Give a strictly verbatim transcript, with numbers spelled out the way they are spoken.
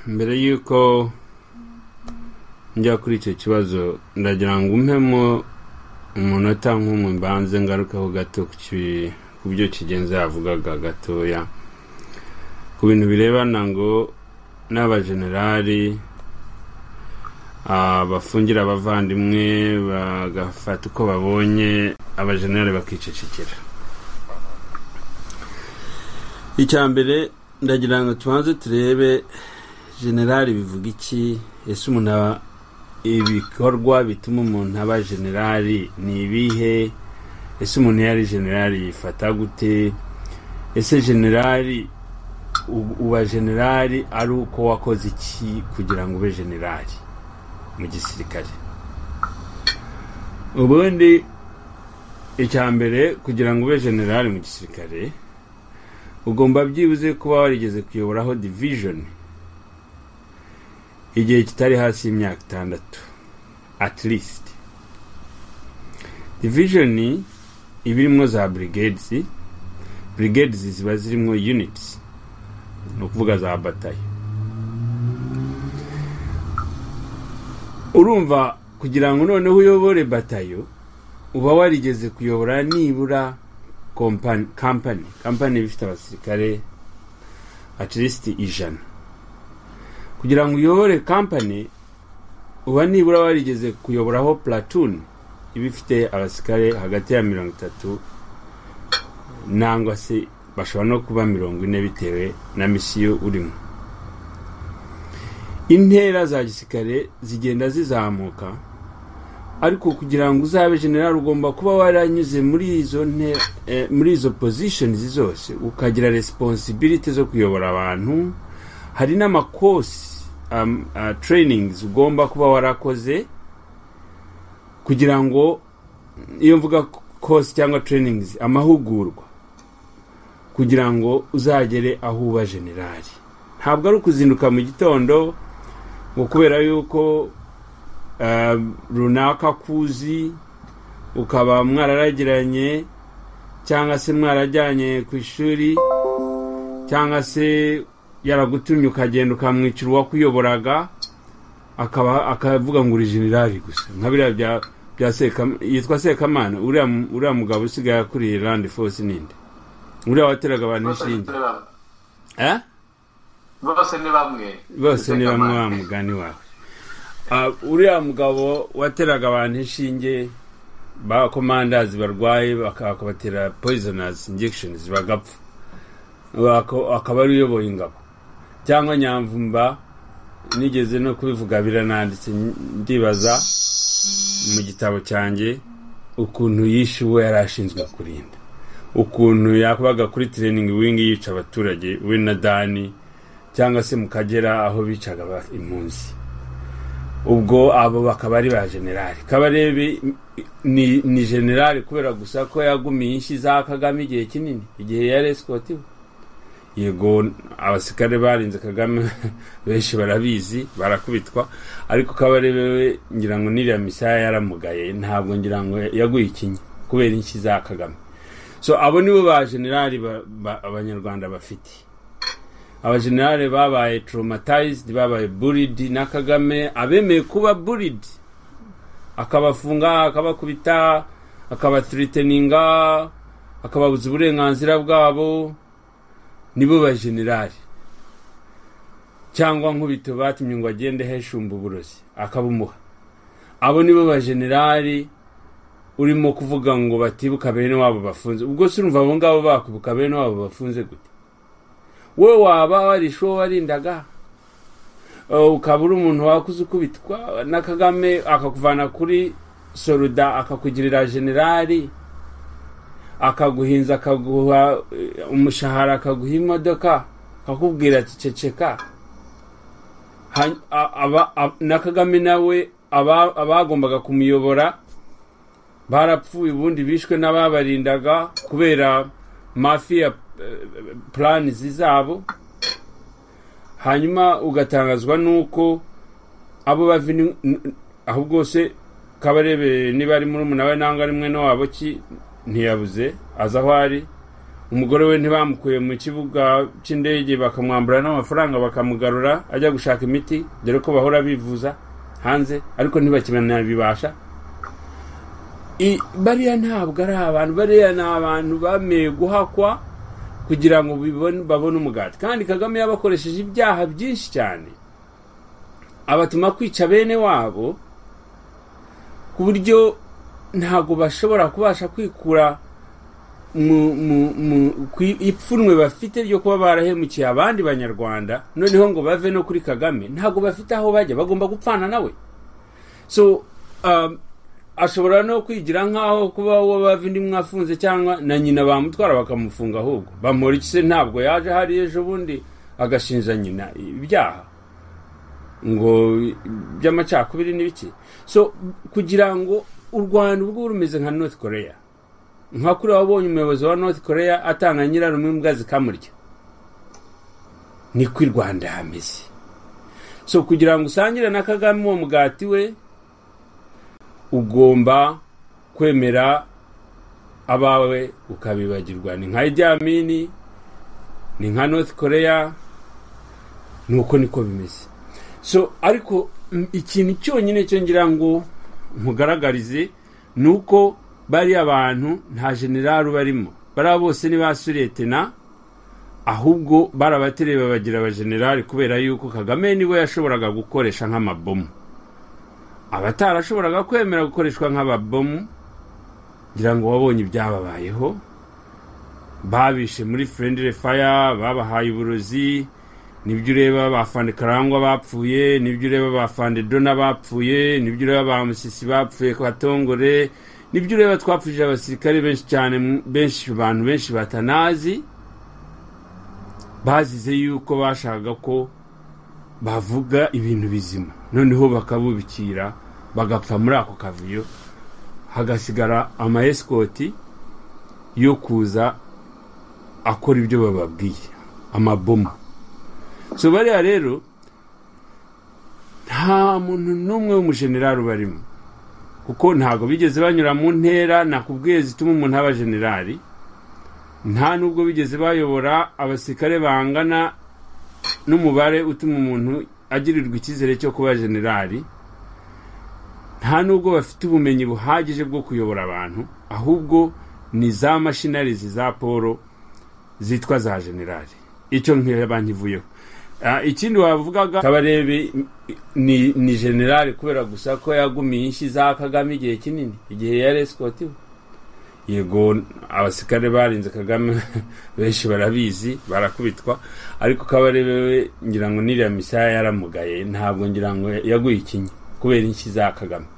mbere yuko njya kuri icyo kibazo ndagira ngo umpemo umunota nk'umwe mbanze ngarukaho gato ku byo kigenza yavugaga gatoya ku bintu birebana ngo n'abajenerali abafungira abavandimwe bagafata uko babonye abajenerali bakicecekera. Icyambere ndagira ngo tubanze turebe generali bivuga iki, ese umuntu ibikorwa bituma umuntu aba generali ni ibihe, ese umuntu yari generali yifata gute, ese generali uba generali ari uko wakoze iki kugira ngo ube generali mu gisirikare. Ubundi icyambere kugira ngo ube generali mu gisirikare ugomba byibuze kuba warigeze kuyoboraho division igihe kitari hasi y'imyaka itandatu at least. Division ibirimo za brigades, brigades ziba zirimo units, no kuvuga za batayo. Urumva kugira ngo noneho uyobore batayo uba warigeze kuyobora nibura company company company bifite abasirikare at least ijana. Kugira ngo uyobore company uba nibura warigeze kuyoboraho platoon ibifite abasirikare hagati ya mirongo itatu nangwa se bashobora no kuba mirongo ine bitewe na misiyo urimo. Intera za gisirikare zigenda zizamuka, ariko kugira ngo uzabe general ugomba kuba waranyuze muri izo eh, muri izo positions zose ukagira responsibility zo kuyobora abantu. Hari n'amakosi um, uh, trainings ugomba kuba warakoze kugira ngo, iyo mvuga course cyangwa trainings, amahugurwa kugira ngo uzagere aho uba generali. Ntabwo ari ukuzinduka mu gitondo ngo kubera yuko uh, runaka kuzi ukaba mwararagiranye cyangwa se mwarajyanye ku ishuri cyangwa se yaragutumye ukagenda ukamwicira uwakuyoboraga akaba akavuga ngo uri generali gusa. Nkabira bya bya seka yitwa Sekamana, uriya uriya mugabo usigaye akuriye land force ninde, uriya wateraga abantu inshinge eh bose ni bamwe bose ni bamwe wa mugani wawe. Uh, uriya mugabo wateraga abantu inshinge ba commanders barwaye bakabatera poisonous injections bagapfa, akaba ari uyoboye ingabo. Cyangwa Nyamvumba nigeze no kubivuga birananditse ndibaza mu gitabo cyanjye ukuntu yishuwe yarashinzwe kurinda, ukuntu yakubaga kuri training wing yica abaturage we na Dani cyangwa se mukagera aho bicaga impunzi. Ubwo abo bakaba ari ba generali. Kabarebe ni ni generali kubera gusa ko yagumiye inshi za Kagame igihe kinini, igihe yari escortiwe. Yego abasikare barinze Kagame benshi barabizi barakubitwa, ariko Kabarebe ngira ngo niriya misaya yaramugaye, ntabwo ngira ngo yaguye ikinyi kubera inshi za Kagame. So abo nibo ba generali abanyarwanda bafite. Abajenerali babaye traumatized, babaye bullied na Kagame, abemeye kuba bullied akabafunga akabakubita akabathreateninga akababuza uburenganzira bwabo, nibo ba generali. Cyangwa nkubito batumye ngo agende heshumba uburozi akabumuha, abo nibo ba generali urimo kuvuga ngo batibuka bene wabo bafunze. Ubwo surumva abo ngabo bakubuka bene wabo bafunze gute? We waba warisho warindaga ukabura umuntu wakuze ukubitwa na Kagame akakuvana kuri soruda akakugirira generali akaguhinza akaguha umushahara akaguha imodoka akakubwira ati ceceka. Aba na Kagame nawe abagombaga kumuyobora barapfuye, ubundi bishwe n'ababarindaga kubera mafia plan zizabo. Hanyuma ugatangazwa nuko abo bavini ahubwo se Kabarebe niba ari muri umuntu nawe nanga rimwe no wabo ki ntiyabuze aza hwari umugore we ntibamukuye mu kibuga cy'indege bakamwambura n'amafaranga bakamugarura ajya gushaka imiti dore ko bahora bivuza hanze ariko ntibakimenya bibasha. Bariya ntabwo ari abantu, bariya ni abantu bameye guhakwa kugira ngo babone umugati, kandi Kagame yabakoresheje ibyaha byinshi cyane abatuma kwica bene wabo ku buryo ntago bashobora kubasha kwikura mu ipfunwe bafite ryo kuba barahemukiye abandi banyarwanda, noneho ngo bave no kuri Kagame ntago bafite aho bajya, bagomba gupfana nawe. So um, ashobora no kwigira nkaho kuba uwo bava indi mwafunze cyangwa na nyina bamutwara bakamufunga, ahubwo bamuri kise ntabwo yaje hari ejo bundi agashinja nyina ibyaha ngo by'amacakubiri n'ibiki. So kugira ngo u Rwanda ubwo rumeze nka North Korea, nka kuri wabonye umuyobozi wa North Korea atanga nyirarume imbwa zikamurya, ni ku Rwanda hameze. So kugira ngo usangire na Kagame uwo mugati we, ugomba kwemera abawe ukabibagirwa. Ni nka Idi Amin, ni nka North Korea, nuko niko bimeze. So ariko ikintu cyonyine cyo ngira ngo mugaragarize nuko bari abantu nta general barimo, bara bose ni basuretena, ahubwo barabatereba bagira aba general kubera yuko Kagame niwe yashoboraga gukoresha nk'amabomu. Abatarashoboraga kwemera gukoreshwa nk'ababomu, ngira ngo wabonye ibyababayeho, babishe muri friendly fire, babahaye uburozi, nibyo ureba bafande Karangwa bapfuye, nibyo ureba bafande Dona bapfuye, nibyo ureba ba Musisi bapfuye kwa Tongore, nibyo ureba twapfuje abasirikare benshi cyane, benshi abantu benshi batanazi, bazize yuko bashaka ko bavuga ibintu bizima, noneho bakabubikira bagapfa muri ako kavuyo, hagasigara ama escort yo kuza akora ibyo bababwiye, amabomu. So bariya rero nta muntu n'umwe w'umugeneral barimo, kuko ntago bigeze banyura mu ntera nakubwiye zituma umuntu aba generali, nta nubwo bigeze bayobora abasirikare bangana n'umubare utuma umuntu agirirwa ikizere cyo kuba generali, nta nubwo bafite ubumenyi buhagije bwo kuyobora abantu, ahubwo ni za machineries za Paul zitwa za generali. Icyo nk'iyo bankivuyeho. Uh, ikindi wavugaga Kabarebe ni ni general kubera gusa ko yagumiye inshi za Kagame igihe kinini, igihe yari escort. Yego abasikare barinze Kagame benshi barabizi barakubitwa, ariko Kabarebe ngira ngo niriya misaya yaramugaye, ntabwo ngira ngo yaguye ikinyi kubera inshi za Kagame.